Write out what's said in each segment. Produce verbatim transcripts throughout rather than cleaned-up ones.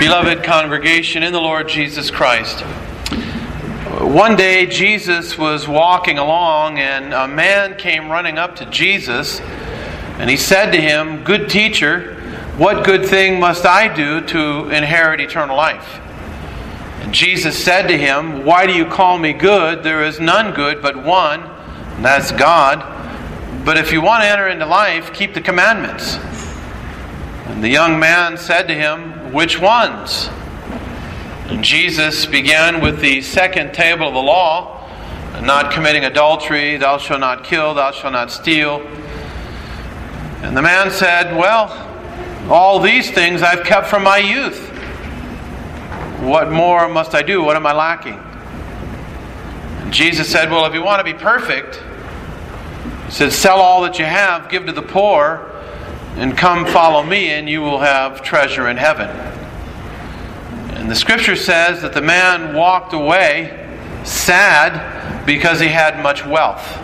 Beloved congregation in the Lord Jesus Christ, one day Jesus was walking along and a man came running up to Jesus and he said to him, "Good teacher, what good thing must I do to inherit eternal life?" And Jesus said to him, "Why do you call me good? There is none good but one, and that's God. But if you want to enter into life, keep the commandments." And the young man said to him, "Which ones?" And Jesus began with the second table of the law, not committing adultery, thou shalt not kill, thou shalt not steal. And the man said, "Well, all these things I've kept from my youth. What more must I do? What am I lacking?" And Jesus said, "Well, if you want to be perfect," he said, "sell all that you have, give to the poor, and come follow me, and you will have treasure in heaven." And the scripture says that the man walked away sad because he had much wealth.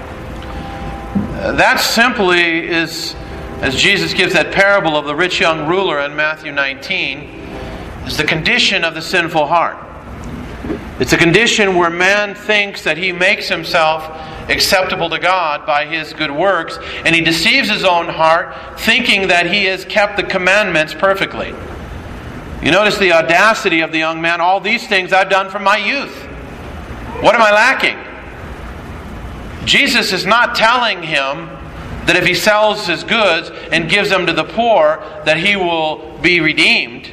That simply is, as Jesus gives that parable of the rich young ruler in Matthew nineteen, is the condition of the sinful heart. It's a condition where man thinks that he makes himself acceptable to God by his good works, and he deceives his own heart thinking that he has kept the commandments perfectly. You notice the audacity of the young man. "All these things I've done from my youth. What am I lacking?" Jesus is not telling him that if he sells his goods and gives them to the poor, that he will be redeemed.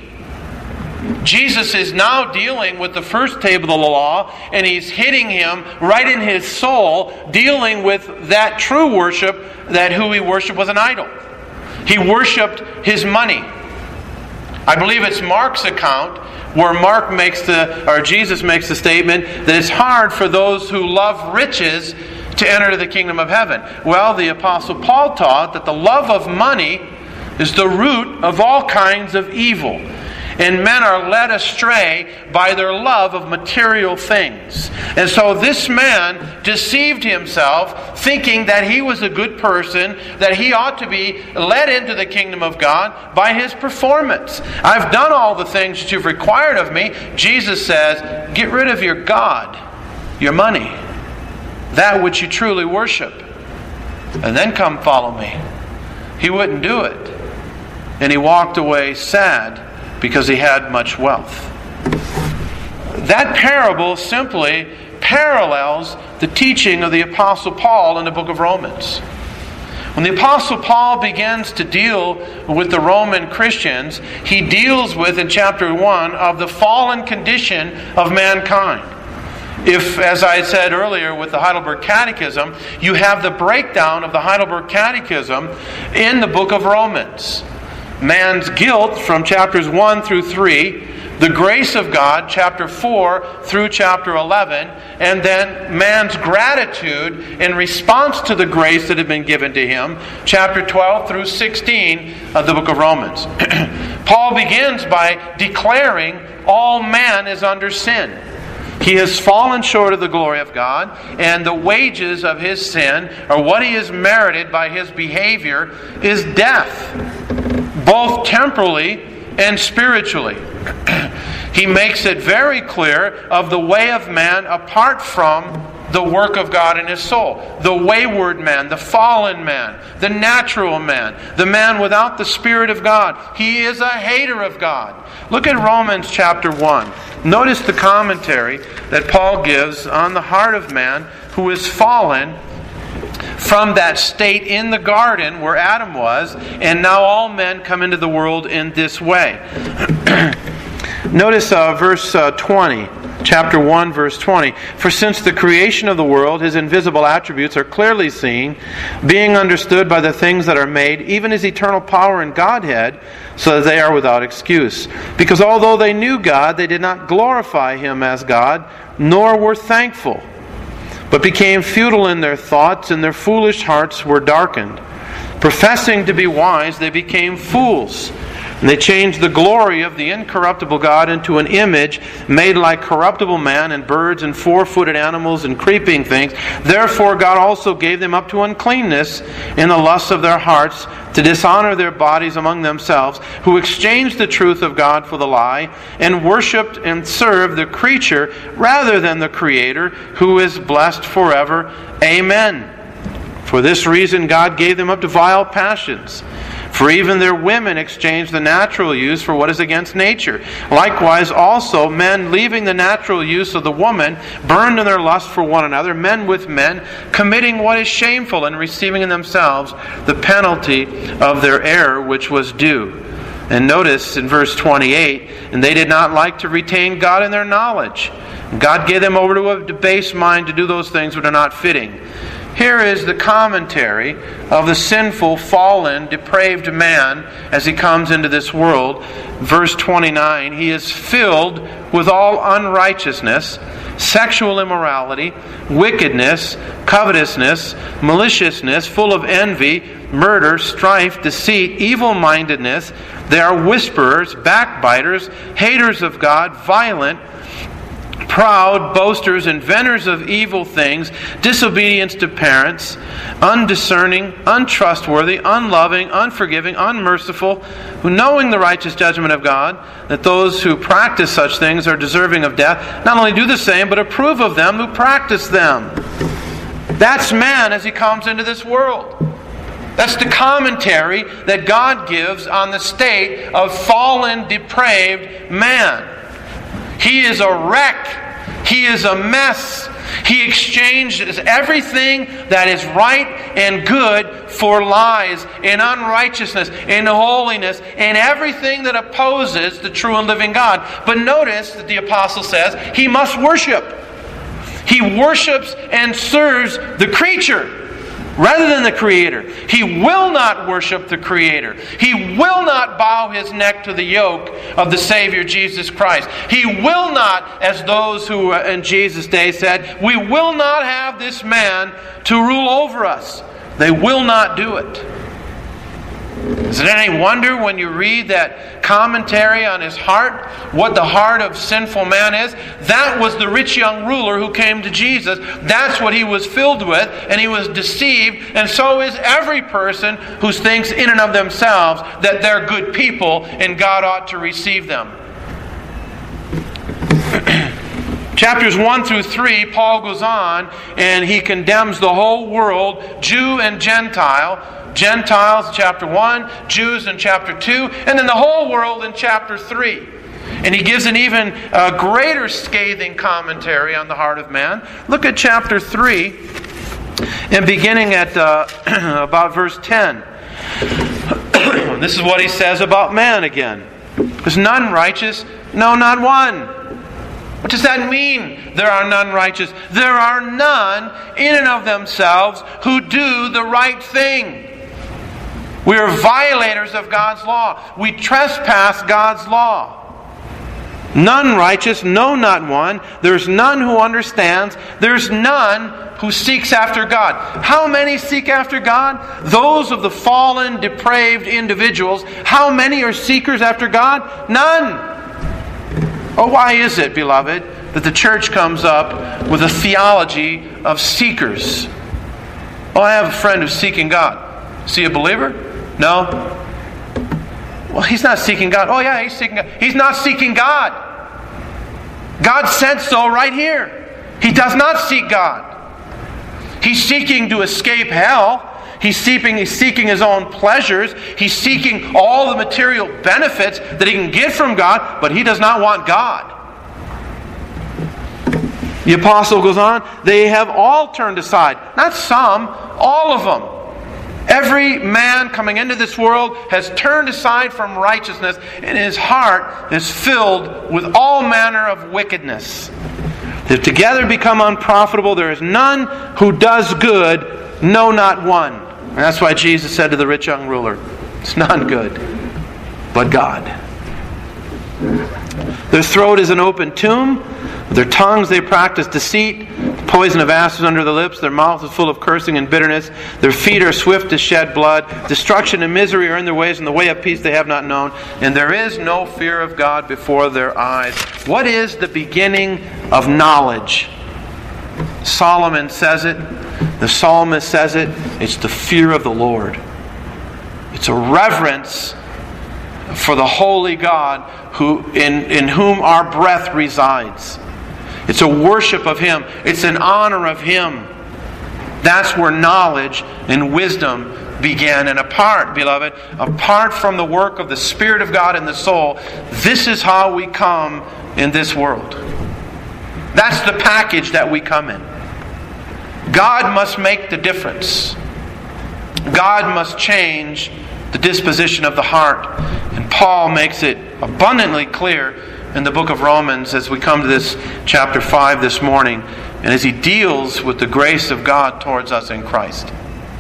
Jesus is now dealing with the first table of the law, and he's hitting him right in his soul, dealing with that true worship, that who he worshipped was an idol. He worshipped his money. I believe it's Mark's account where Mark makes the, or Jesus makes the statement that it's hard for those who love riches to enter the kingdom of heaven. Well, the Apostle Paul taught that the love of money is the root of all kinds of evil. And men are led astray by their love of material things. And so this man deceived himself, thinking that he was a good person, that he ought to be led into the kingdom of God by his performance. "I've done all the things that you've required of me." Jesus says, "Get rid of your God, your money, that which you truly worship, and then come follow me." He wouldn't do it. And he walked away sad because he had much wealth. That parable simply parallels the teaching of the Apostle Paul in the book of Romans. When the Apostle Paul begins to deal with the Roman Christians, he deals with, in chapter one, of the fallen condition of mankind. If, as I said earlier with the Heidelberg Catechism, you have the breakdown of the Heidelberg Catechism in the book of Romans. Man's guilt from chapters one through three, the grace of God, chapter four through chapter eleven, and then man's gratitude in response to the grace that had been given to him, chapter twelve through sixteen of the book of Romans. Paul begins by declaring all man is under sin. He has fallen short of the glory of God, and the wages of his sin, or what he has merited by his behavior, is death, both temporally and spiritually. He makes it very clear of the way of man apart from the work of God in his soul. The wayward man, the fallen man, the natural man, the man without the Spirit of God. He is a hater of God. Look at Romans chapter one. Notice the commentary that Paul gives on the heart of man who is fallen from that state in the garden where Adam was, and now all men come into the world in this way. Notice uh, verse uh, twenty. Chapter one, verse twenty. "For since the creation of the world, His invisible attributes are clearly seen, being understood by the things that are made, even His eternal power and Godhead, so that they are without excuse. Because although they knew God, they did not glorify Him as God, nor were thankful, but became futile in their thoughts, and their foolish hearts were darkened. Professing to be wise, they became fools, And they changed the glory of the incorruptible God into an image made like corruptible man and birds and four-footed animals and creeping things. Therefore God also gave them up to uncleanness in the lusts of their hearts, to dishonor their bodies among themselves, who exchanged the truth of God for the lie, and worshipped and served the creature rather than the Creator, who is blessed forever. Amen. For this reason God gave them up to vile passions. For even their women exchanged the natural use for what is against nature. Likewise also men, leaving the natural use of the woman, burned in their lust for one another, men with men, committing what is shameful, and receiving in themselves the penalty of their error which was due. And notice in verse twenty-eight, and they did not like to retain God in their knowledge. God gave them over to a debased mind to do those things which are not fitting. Here is the commentary of the sinful, fallen, depraved man as he comes into this world. Verse twenty-nine, he is filled with all unrighteousness, sexual immorality, wickedness, covetousness, maliciousness, full of envy, murder, strife, deceit, evil-mindedness. They are whisperers, backbiters, haters of God, violent, proud, boasters, inventors of evil things, disobedience to parents, undiscerning, untrustworthy, unloving, unforgiving, unmerciful, who knowing the righteous judgment of God, that those who practice such things are deserving of death, not only do the same, but approve of them who practice them. That's man as he comes into this world. That's the commentary that God gives on the state of fallen, depraved man. He is a wreck. He is a mess. He exchanges everything that is right and good for lies and unrighteousness and holiness and everything that opposes the true and living God. But notice that the apostle says he must worship. He worships and serves the creature rather than the Creator. He will not worship the Creator. He will not bow his neck to the yoke of the Savior Jesus Christ. He will not, as those who in Jesus' day said, we will not have this man to rule over us. They will not do it. Is it any wonder when you read that commentary on his heart, what the heart of sinful man is? That was the rich young ruler who came to Jesus. That's what he was filled with, and he was deceived. And so is every person who thinks in and of themselves that they're good people and God ought to receive them. Chapters one through three, Paul goes on and he condemns the whole world, Jew and Gentile. Gentiles in chapter one, Jews in chapter two, and then the whole world in chapter three. And he gives an even uh, greater scathing commentary on the heart of man. Look at chapter three, and beginning at uh, about verse ten. This is what he says about man again. There's none righteous, no, not one. What does that mean? There are none righteous. There are none in and of themselves who do the right thing. We are violators of God's law. We trespass God's law. None righteous, no, not one. There's none who understands. There's none who seeks after God. How many seek after God? Those of the fallen, depraved individuals. How many are seekers after God? None. Oh, why is it, beloved, that the church comes up with a theology of seekers? Oh, I have a friend who's seeking God. Is he a believer? No. Well, he's not seeking God. Oh, yeah, he's seeking God. He's not seeking God. God said so right here. He does not seek God. He's seeking to escape hell. He's seeking, he's seeking his own pleasures. He's seeking all the material benefits that he can get from God, but he does not want God. The apostle goes on, they have all turned aside. Not some, all of them. Every man coming into this world has turned aside from righteousness, and his heart is filled with all manner of wickedness. They've together become unprofitable. There is none who does good, no, not one. And that's why Jesus said to the rich young ruler, it's none good, but God. Their throat is an open tomb. With their tongues they practice deceit. The poison of asps under the lips. Their mouth is full of cursing and bitterness. Their feet are swift to shed blood. Destruction and misery are in their ways, and the way of peace they have not known. And there is no fear of God before their eyes. What is the beginning of knowledge? Solomon says it. The psalmist says it. It's the fear of the Lord. It's a reverence for the holy God who in, in whom our breath resides. It's a worship of Him. It's an honor of Him. That's where knowledge and wisdom began. And apart, beloved, apart from the work of the Spirit of God in the soul, this is how we come in this world. That's the package that we come in. God must make the difference. God must change the disposition of the heart. And Paul makes it abundantly clear in the book of Romans as we come to this chapter five this morning, and as he deals with the grace of God towards us in Christ.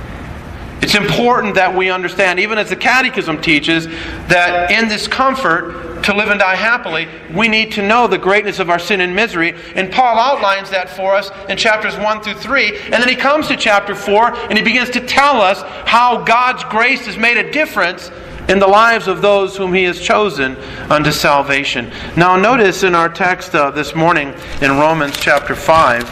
It's important that we understand, even as the Catechism teaches, that in this comfort to live and die happily, we need to know the greatness of our sin and misery. And Paul outlines that for us in chapters one through three. And then he comes to chapter four and he begins to tell us how God's grace has made a difference in the lives of those whom He has chosen unto salvation. Now notice in our text uh, this morning in Romans chapter five,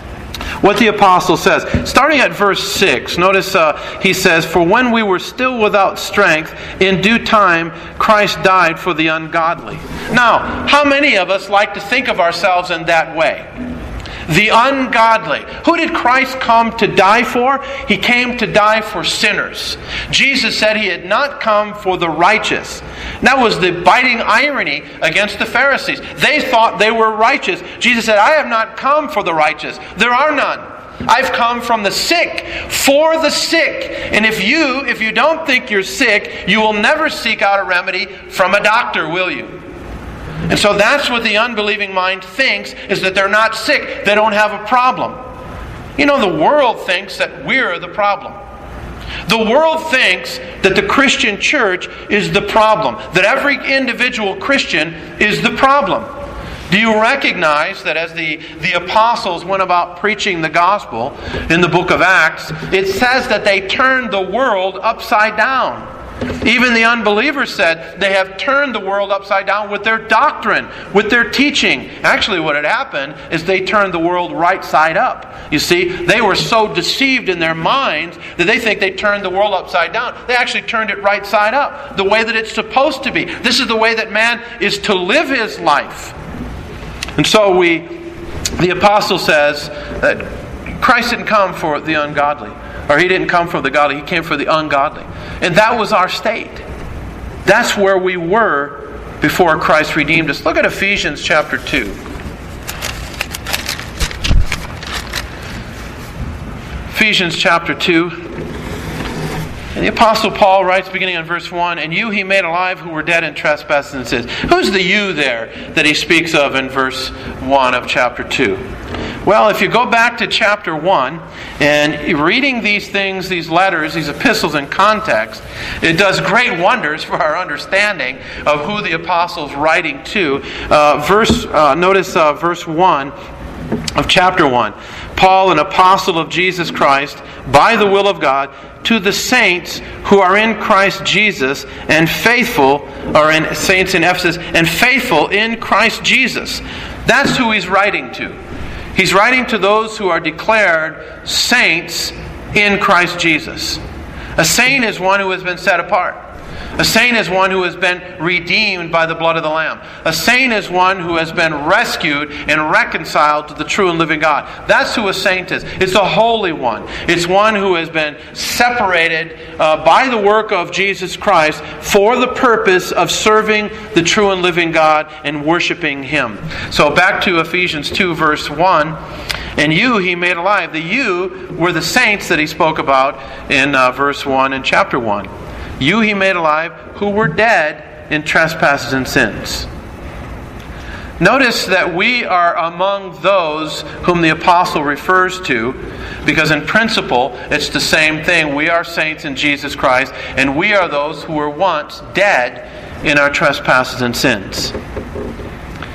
what the apostle says. Starting at verse six, notice uh, he says, "For when we were still without strength, in due time Christ died for the ungodly." Now, how many of us like to think of ourselves in that way? The ungodly. Who did Christ come to die for? He came to die for sinners. Jesus said He had not come for the righteous. That was the biting irony against the Pharisees. They thought they were righteous. Jesus said, "I have not come for the righteous. There are none. I've come from the sick, for the sick." And if you, if you don't think you're sick, you will never seek out a remedy from a doctor, will you? And so that's what the unbelieving mind thinks, is that they're not sick. They don't have a problem. You know, the world thinks that we're the problem. The world thinks that the Christian church is the problem. That every individual Christian is the problem. Do you recognize that as the, the apostles went about preaching the gospel in the book of Acts, it says that they turned the world upside down? Even the unbelievers said they have turned the world upside down with their doctrine, with their teaching. Actually, what had happened is they turned the world right side up. You see, they were so deceived in their minds that they think they turned the world upside down. They actually turned it right side up, the way that it's supposed to be. This is the way that man is to live his life. And so we, the apostle says that Christ didn't come for the ungodly. Or He didn't come for the godly, He came for the ungodly. And that was our state. That's where we were before Christ redeemed us. Look at Ephesians chapter two. Ephesians chapter two. And the Apostle Paul writes, beginning on verse one, "And you He made alive who were dead in trespasses and sins." Who's the you there that he speaks of in verse one of chapter two? Well, if you go back to chapter one, and reading these things, these letters, these epistles in context, it does great wonders for our understanding of who the apostle's writing to. Uh, verse, uh, notice uh, verse one of chapter one. "Paul, an apostle of Jesus Christ, by the will of God, to the saints who are in Christ Jesus, and faithful," or in saints in Ephesus, "and faithful in Christ Jesus." That's who he's writing to. He's writing to those who are declared saints in Christ Jesus. A saint is one who has been set apart. A saint is one who has been redeemed by the blood of the Lamb. A saint is one who has been rescued and reconciled to the true and living God. That's who a saint is. It's a holy one. It's one who has been separated uh, by the work of Jesus Christ for the purpose of serving the true and living God and worshiping Him. So back to Ephesians two verse one. "And you He made alive." The you were the saints that he spoke about in uh, verse one in chapter one. "You He made alive who were dead in trespasses and sins." Notice that we are among those whom the apostle refers to, because in principle it's the same thing. We are saints in Jesus Christ, and we are those who were once dead in our trespasses and sins.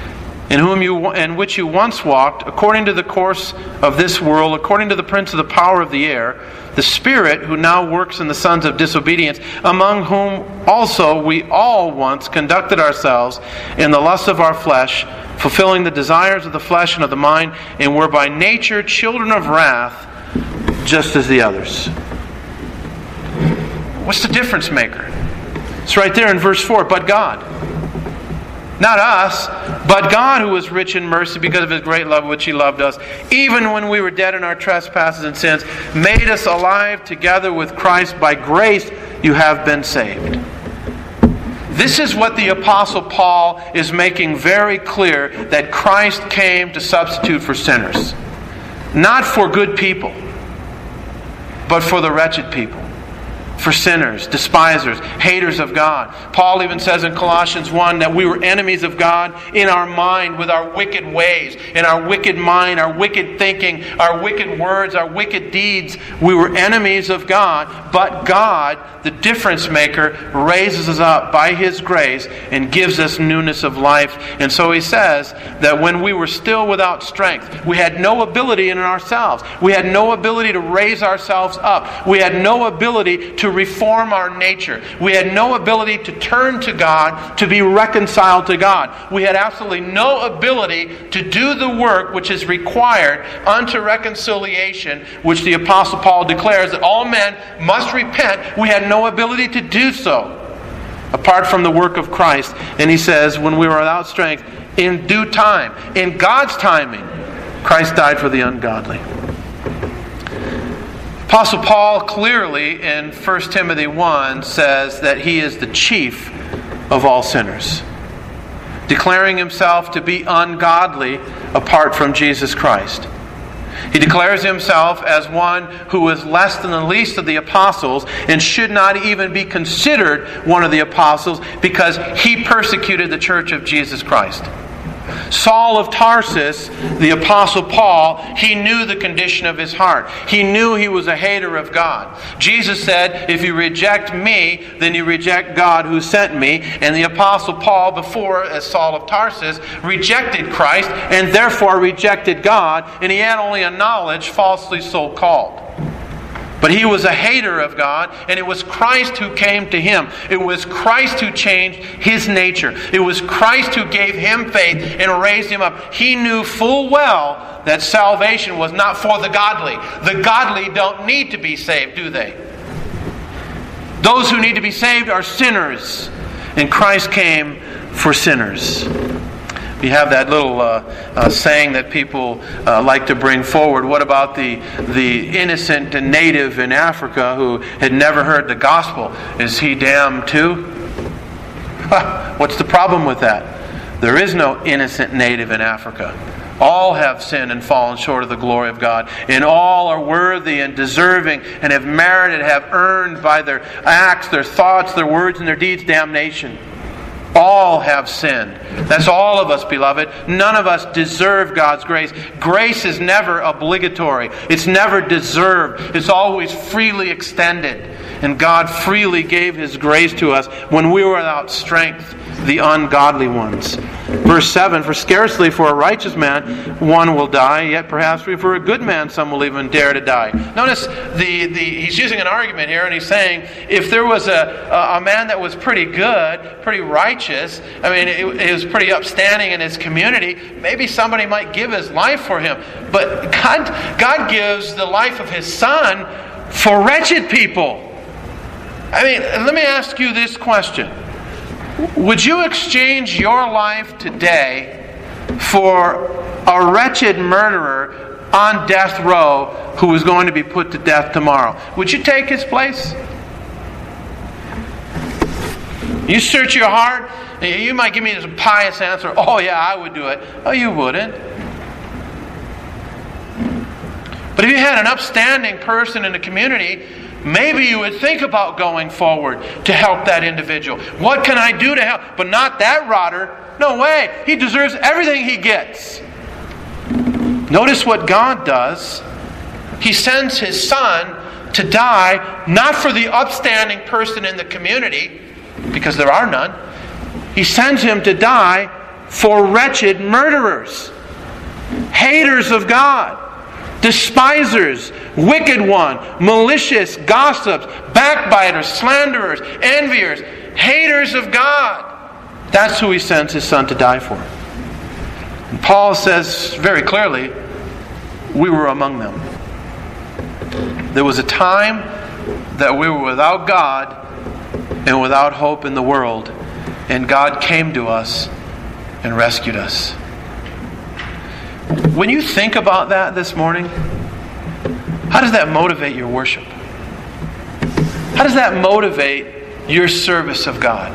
in whom you in which you once walked, according to the course of this world, according to the prince of the power of the air, the Spirit who now works in the sons of disobedience, among whom also we all once conducted ourselves in the lust of our flesh, fulfilling the desires of the flesh and of the mind, and were by nature children of wrath, just as the others. What's the difference maker? It's right there in verse four. But God. Not us, but God, who is rich in mercy because of His great love which He loved us, even when we were dead in our trespasses and sins, made us alive together with Christ. By grace you have been saved. This is what the Apostle Paul is making very clear, that Christ came to substitute for sinners. Not for good people, but for the wretched people. For sinners, despisers, haters of God. Paul even says in Colossians one that we were enemies of God in our mind, with our wicked ways, in our wicked mind, our wicked thinking, our wicked words, our wicked deeds. We were enemies of God, but God, the difference maker, raises us up by His grace and gives us newness of life. And so he says that when we were still without strength, we had no ability in ourselves. We had no ability to raise ourselves up. We had no ability to reform our nature. We had no ability to turn to God, to be reconciled to God. We had absolutely no ability to do the work which is required unto reconciliation, which the Apostle Paul declares that all men must repent. We had no ability to do so apart from the work of Christ. And he says, when we were without strength, in due time, in God's timing, Christ died for the ungodly. Apostle Paul clearly in First Timothy one says that he is the chief of all sinners, declaring himself to be ungodly apart from Jesus Christ. He declares himself as one who is less than the least of the apostles and should not even be considered one of the apostles because he persecuted the church of Jesus Christ. Saul of Tarsus, the Apostle Paul, he knew the condition of his heart. He knew he was a hater of God. Jesus said, if you reject me, then you reject God who sent me. And the Apostle Paul, before as Saul of Tarsus, rejected Christ and therefore rejected God. And he had only a knowledge falsely so called. But he was a hater of God, and it was Christ who came to him. It was Christ who changed his nature. It was Christ who gave him faith and raised him up. He knew full well that salvation was not for the godly. The godly don't need to be saved, do they? Those who need to be saved are sinners, and Christ came for sinners. We have that little uh, uh, saying that people uh, like to bring forward. What about the the innocent native in Africa who had never heard the gospel? Is he damned too? What's the problem with that? There is no innocent native in Africa. All have sinned and fallen short of the glory of God. And all are worthy and deserving and have merited, have earned by their acts, their thoughts, their words, and their deeds damnation. All have sinned. That's all of us, beloved. None of us deserve God's grace. Grace is never obligatory. It's never deserved. It's always freely extended. And God freely gave His grace to us when we were without strength, the ungodly ones. Verse seven, for scarcely for a righteous man one will die, yet perhaps for a good man some will even dare to die. Notice the, the he's using an argument here, and he's saying if there was a, a, a man that was pretty good, pretty righteous, I mean, it, it was pretty upstanding in his community, maybe somebody might give his life for him. But God, God gives the life of His Son for wretched people. I mean, let me ask you this question. Would you exchange your life today for a wretched murderer on death row who is going to be put to death tomorrow? Would you take his place? You search your heart, you might give me a pious answer, oh yeah, I would do it. Oh, you wouldn't. But if you had an upstanding person in the community, maybe you would think about going forward to help that individual. What can I do to help? But not that rotter. No way. He deserves everything he gets. Notice what God does. He sends His Son to die, not for the upstanding person in the community, because there are none. He sends Him to die for wretched murderers, haters of God, despisers, wicked one, malicious, gossips, backbiters, slanderers, enviers, haters of God. That's who He sends His Son to die for. And Paul says very clearly, we were among them. There was a time that we were without God and without hope in the world, and God came to us and rescued us. When you think about that this morning, how does that motivate your worship? How does that motivate your service of God?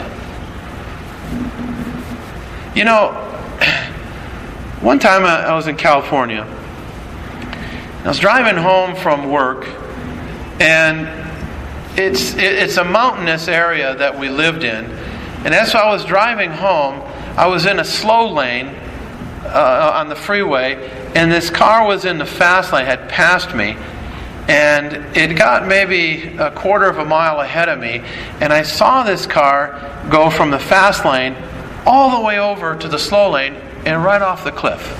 You know, one time I was in California. I was driving home from work, and it's it's a mountainous area that we lived in. And as I was driving home, I was in a slow lane uh, on the freeway, and this car was in the fast lane, had passed me, and it got maybe a quarter of a mile ahead of me, and I saw this car go from the fast lane all the way over to the slow lane and right off the cliff.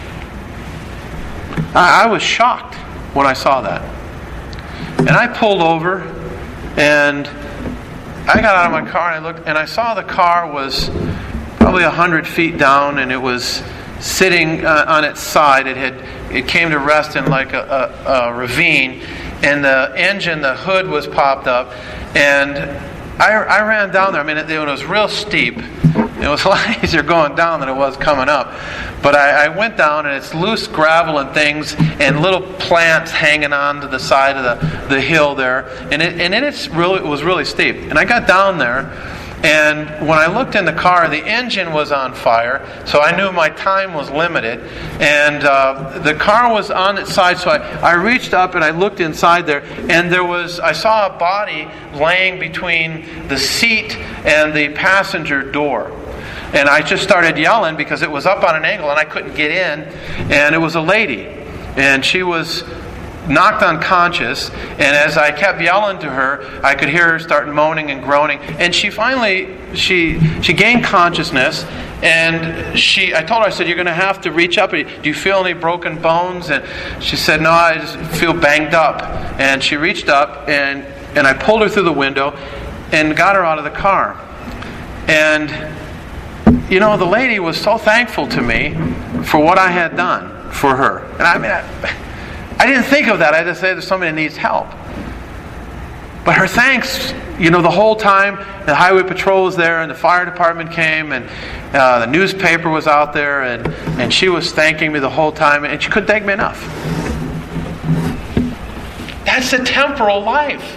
I, I was shocked when I saw that. And I pulled over, and I got out of my car and I looked, and I saw the car was probably a hundred feet down, and it was sitting uh, on its side. It had it came to rest in like a, a, a ravine, and the engine, the hood was popped up, and I, I ran down there. I mean, it, it was real steep. It was a lot easier going down than it was coming up. But I, I went down, and it's loose gravel and things, and little plants hanging on to the side of the, the hill there. And it and it's really it was really steep. And I got down there, and when I looked in the car, the engine was on fire, so I knew my time was limited. And uh, the car was on its side, so I, I reached up and I looked inside there, and there was I saw a body laying between the seat and the passenger door. And I just started yelling because it was up on an angle and I couldn't get in. And it was a lady. And she was knocked unconscious. And as I kept yelling to her, I could hear her start moaning and groaning. And she finally, she she gained consciousness. And she, I told her, I said, you're going to have to reach up. Do you feel any broken bones? And she said, no, I just feel banged up. And she reached up, and, and I pulled her through the window and got her out of the car. And you know, the lady was so thankful to me for what I had done for her. And I mean, I, I didn't think of that. I just said, there's somebody that needs help. But her thanks, you know, the whole time, the highway patrol was there, and the fire department came, and uh, the newspaper was out there, and, and she was thanking me the whole time, and she couldn't thank me enough. That's a temporal life.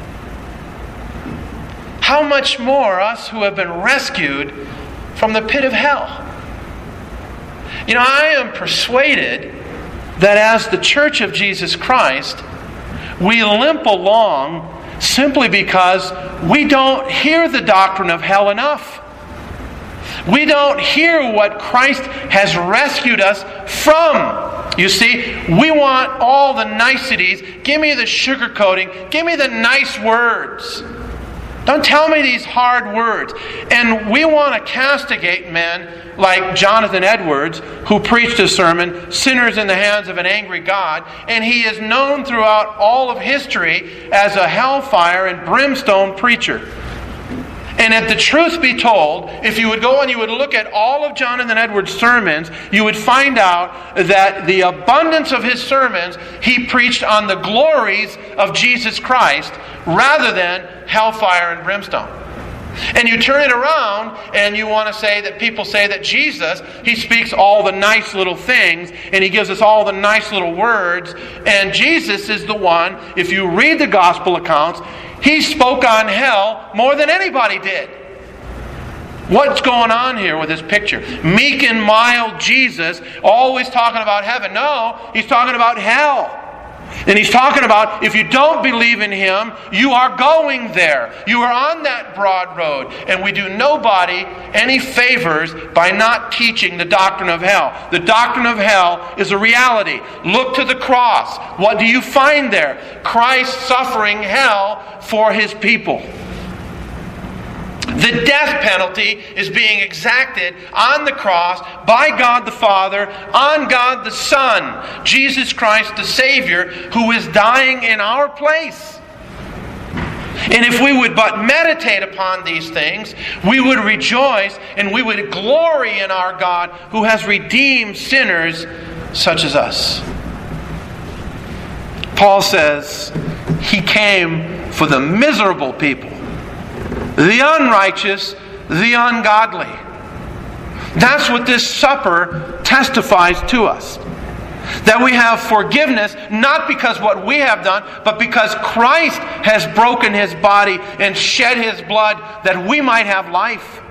How much more us who have been rescued from the pit of hell? You know, I am persuaded that as the Church of Jesus Christ, we limp along simply because we don't hear the doctrine of hell enough. We don't hear what Christ has rescued us from. You see, we want all the niceties. Give me the sugarcoating. Give me the nice words. Don't tell me these hard words. And we want to castigate men like Jonathan Edwards, who preached a sermon, Sinners in the Hands of an Angry God, and he is known throughout all of history as a hellfire and brimstone preacher. And if the truth be told, if you would go and you would look at all of Jonathan Edwards' sermons, you would find out that the abundance of his sermons, he preached on the glories of Jesus Christ rather than hellfire and brimstone. And you turn it around and you want to say that people say that Jesus, he speaks all the nice little things and he gives us all the nice little words. And Jesus is the one, if you read the gospel accounts, he spoke on hell more than anybody did. What's going on here with this picture? Meek and mild Jesus, always talking about heaven. No, he's talking about hell. And he's talking about, if you don't believe in him, you are going there. You are on that broad road. And we do nobody any favors by not teaching the doctrine of hell. The doctrine of hell is a reality. Look to the cross. What do you find there? Christ suffering hell for his people. The death penalty is being exacted on the cross by God the Father, on God the Son, Jesus Christ the Savior, who is dying in our place. And if we would but meditate upon these things, we would rejoice and we would glory in our God who has redeemed sinners such as us. Paul says He came for the miserable people, the unrighteous, the ungodly. That's what this supper testifies to us. That we have forgiveness, not because what we have done, but because Christ has broken His body and shed His blood that we might have life.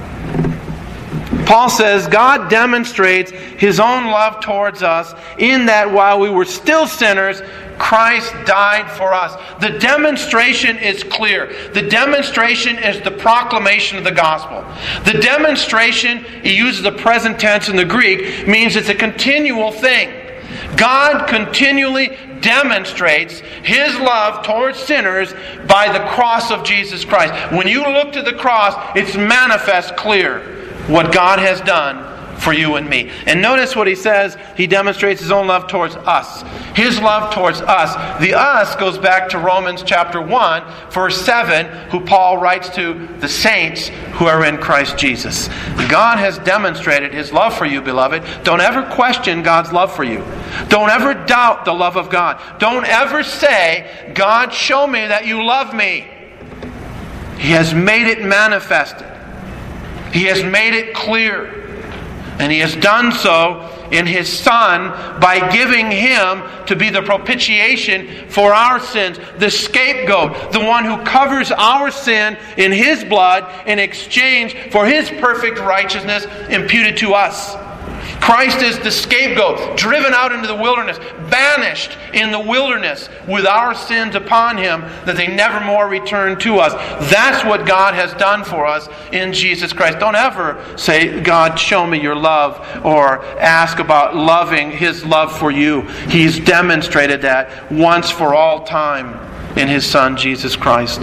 Paul says God demonstrates His own love towards us in that while we were still sinners, Christ died for us. The demonstration is clear. The demonstration is the proclamation of the gospel. The demonstration, he uses the present tense in the Greek, means it's a continual thing. God continually demonstrates His love towards sinners by the cross of Jesus Christ. When you look to the cross, it's manifest clear what God has done for you and me. And notice what he says. He demonstrates His own love towards us. His love towards us. The us goes back to Romans chapter one, verse seven, who Paul writes to the saints who are in Christ Jesus. God has demonstrated His love for you, beloved. Don't ever question God's love for you. Don't ever doubt the love of God. Don't ever say, God, show me that you love me. He has made it manifested. He has made it clear. And He has done so in His Son by giving Him to be the propitiation for our sins, the scapegoat, the one who covers our sin in His blood in exchange for His perfect righteousness imputed to us. Christ is the scapegoat, driven out into the wilderness, banished in the wilderness with our sins upon Him, that they never more return to us. That's what God has done for us in Jesus Christ. Don't ever say, God, show me your love, or ask about loving His love for you. He's demonstrated that once for all time in His Son, Jesus Christ.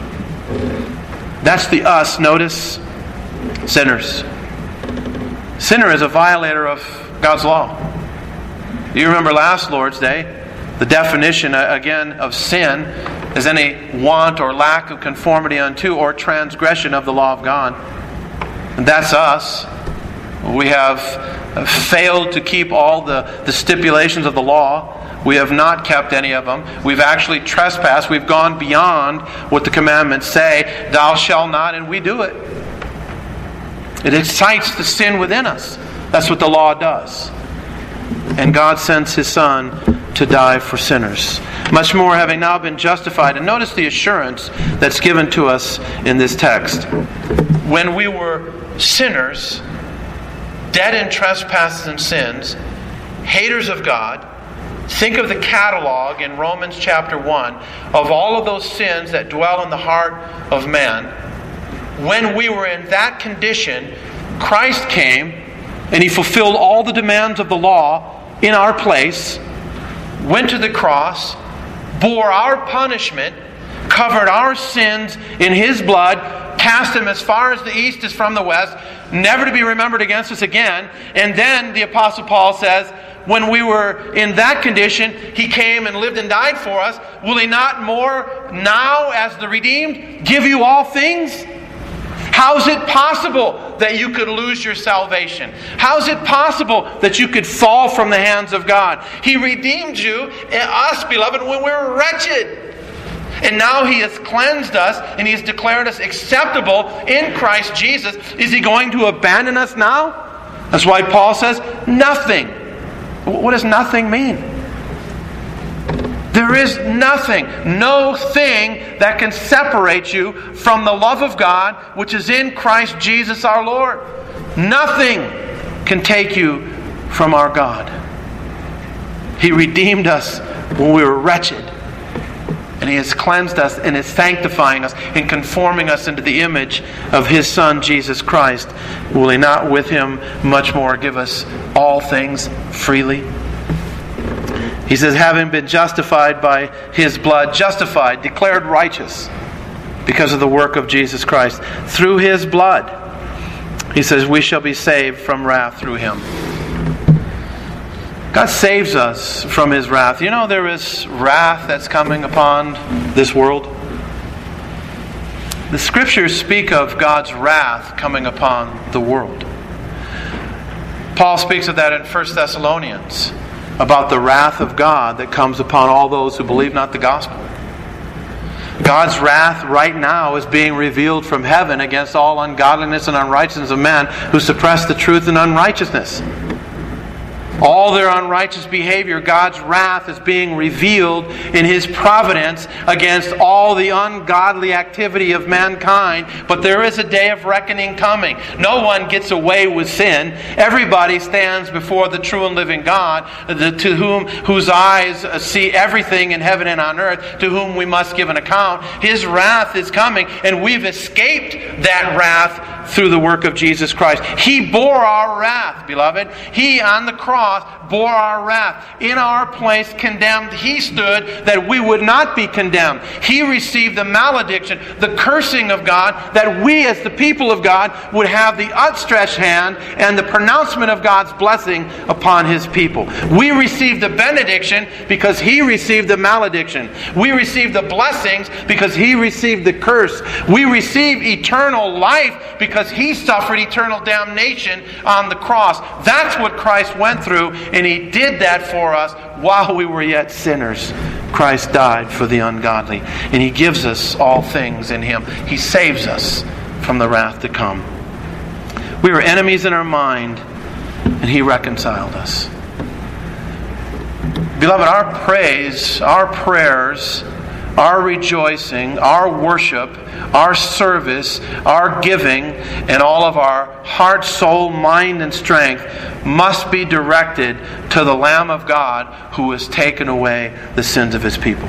That's the us, notice, sinners. Sinner is a violator of God's law. You remember last Lord's Day, the definition again of sin is any want or lack of conformity unto or transgression of the law of God. And that's us. We have failed to keep all the, the stipulations of the law. We have not kept any of them. We've actually trespassed. We've gone beyond what the commandments say, thou shalt not, and we do it. It excites the sin within us. That's what the law does. And God sends His Son to die for sinners. Much more, having now been justified. And notice the assurance that's given to us in this text. When we were sinners, dead in trespasses and sins, haters of God, think of the catalog in Romans chapter one of all of those sins that dwell in the heart of man. When we were in that condition, Christ came and He fulfilled all the demands of the law in our place, went to the cross, bore our punishment, covered our sins in His blood, cast them as far as the east is from the west, never to be remembered against us again. And then the Apostle Paul says, when we were in that condition, He came and lived and died for us. Will He not more now, as the redeemed, give you all things? How is it possible that you could lose your salvation? How is it possible that you could fall from the hands of God? He redeemed you, us, beloved, when we were wretched. And now He has cleansed us and He has declared us acceptable in Christ Jesus. Is He going to abandon us now? That's why Paul says, nothing. What does nothing mean? There is nothing, no thing that can separate you from the love of God which is in Christ Jesus our Lord. Nothing can take you from our God. He redeemed us when we were wretched. And He has cleansed us and is sanctifying us and conforming us into the image of His Son, Jesus Christ. Will He not with Him much more give us all things freely? He says, having been justified by His blood, justified, declared righteous. because of the work of Jesus Christ. Through His blood, He says we shall be saved from wrath through Him. God saves us from His wrath. You know there is wrath that's coming upon this world? The Scriptures speak of God's wrath coming upon the world. Paul speaks of that in First Thessalonians, about the wrath of God that comes upon all those who believe not the gospel. God's wrath right now is being revealed from heaven against all ungodliness and unrighteousness of men who suppress the truth in unrighteousness. All their unrighteous behavior, God's wrath is being revealed in His providence against all the ungodly activity of mankind. But there is a day of reckoning coming. No one gets away with sin. Everybody stands before the true and living God, the, to whom whose eyes see everything in heaven and on earth, to whom we must give an account. His wrath is coming, and we've escaped that wrath through the work of Jesus Christ. He bore our wrath, beloved. He on the cross bore our wrath. In our place condemned, He stood that we would not be condemned. He received the malediction, the cursing of God, that we as the people of God would have the outstretched hand and the pronouncement of God's blessing upon His people. We received the benediction because He received the malediction. We received the blessings because He received the curse. We receive eternal life because He suffered eternal damnation on the cross. That's what Christ went through. And He did that for us while we were yet sinners. Christ died for the ungodly. And He gives us all things in Him. He saves us from the wrath to come. We were enemies in our mind, and He reconciled us. Beloved, our praise, our prayers, our rejoicing, our worship, our service, our giving, and all of our heart, soul, mind, and strength must be directed to the Lamb of God who has taken away the sins of His people.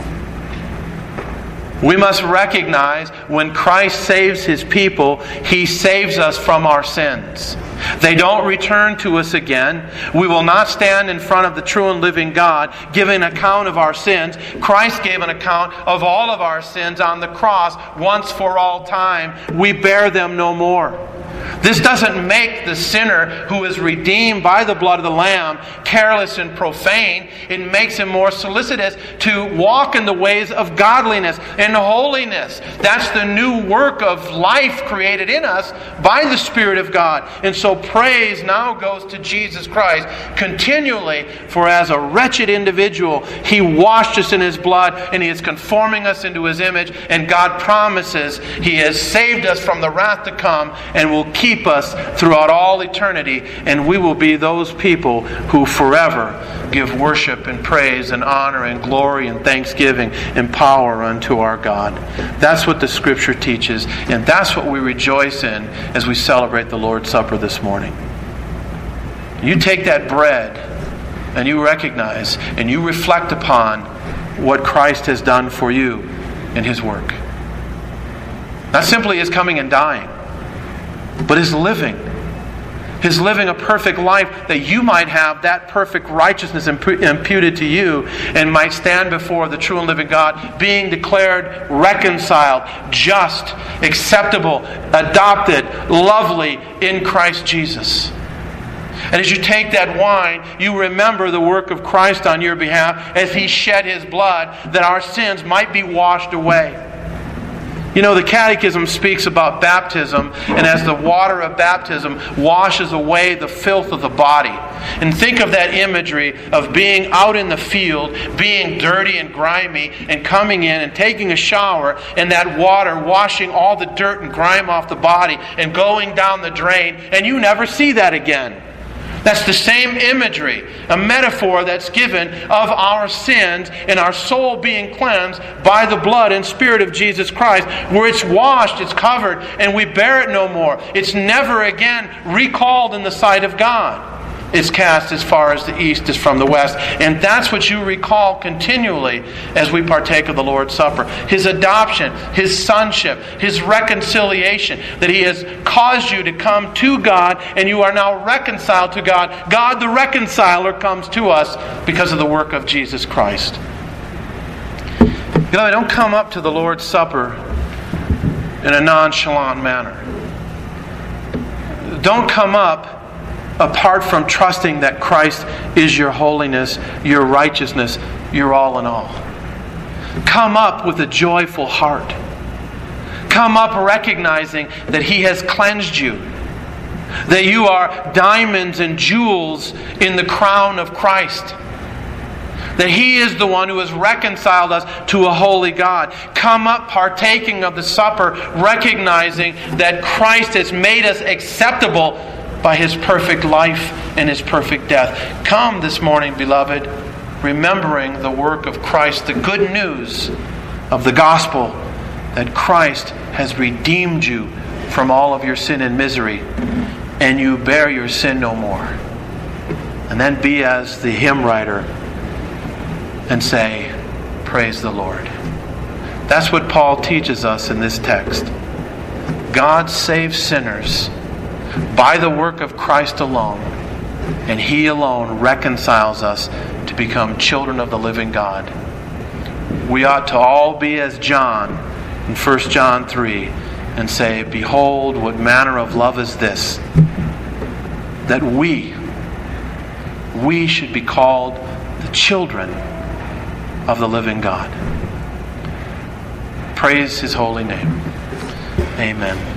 We must recognize when Christ saves His people, He saves us from our sins. They don't return to us again. We will not stand in front of the true and living God giving an account of our sins. Christ gave an account of all of our sins on the cross once for all time. We bear them no more. This doesn't make the sinner who is redeemed by the blood of the Lamb careless and profane. It makes him more solicitous to walk in the ways of godliness and holiness. That's the new work of life created in us by the Spirit of God. And so praise now goes to Jesus Christ continually, for as a wretched individual, He washed us in His blood and He is conforming us into His image, and God promises He has saved us from the wrath to come and will keep us throughout all eternity, and we will be those people who forever give worship and praise and honor and glory and thanksgiving and power unto our God. That's what the Scripture teaches, and that's what we rejoice in as we celebrate the Lord's Supper this morning. You take that bread and you recognize and you reflect upon what Christ has done for you in His work. Not simply His coming and dying, but His living. His living a perfect life that you might have that perfect righteousness imputed to you and might stand before the true and living God, being declared reconciled, just, acceptable, adopted, lovely in Christ Jesus. And as you take that wine, you remember the work of Christ on your behalf as He shed His blood that our sins might be washed away. You know, the Catechism speaks about baptism, and as the water of baptism washes away the filth of the body. And think of that imagery of being out in the field, being dirty and grimy, and coming in and taking a shower, and that water washing all the dirt and grime off the body and going down the drain, and you never see that again. That's the same imagery, a metaphor that's given of our sins and our soul being cleansed by the blood and Spirit of Jesus Christ, where it's washed, it's covered, and we bear it no more. It's never again recalled in the sight of God. It's cast as far as the east is from the west. And that's what you recall continually as we partake of the Lord's Supper. His adoption, His sonship, His reconciliation, that He has caused you to come to God and you are now reconciled to God. God the reconciler comes to us because of the work of Jesus Christ. You know, don't come up to the Lord's Supper in a nonchalant manner. Don't come up apart from trusting that Christ is your holiness, your righteousness, your all in all. Come up with a joyful heart. Come up recognizing that He has cleansed you, that you are diamonds and jewels in the crown of Christ, that He is the one who has reconciled us to a holy God. Come up partaking of the supper, recognizing that Christ has made us acceptable by His perfect life and His perfect death. Come this morning, beloved, remembering the work of Christ, the good news of the gospel, that Christ has redeemed you from all of your sin and misery, and you bear your sin no more. And then be as the hymn writer and say, praise the Lord. That's what Paul teaches us in this text. God saves sinners by the work of Christ alone, and He alone reconciles us to become children of the living God. We ought to all be as John in First John three and say, behold, what manner of love is this, that we, we should be called the children of the living God. Praise His holy name. Amen.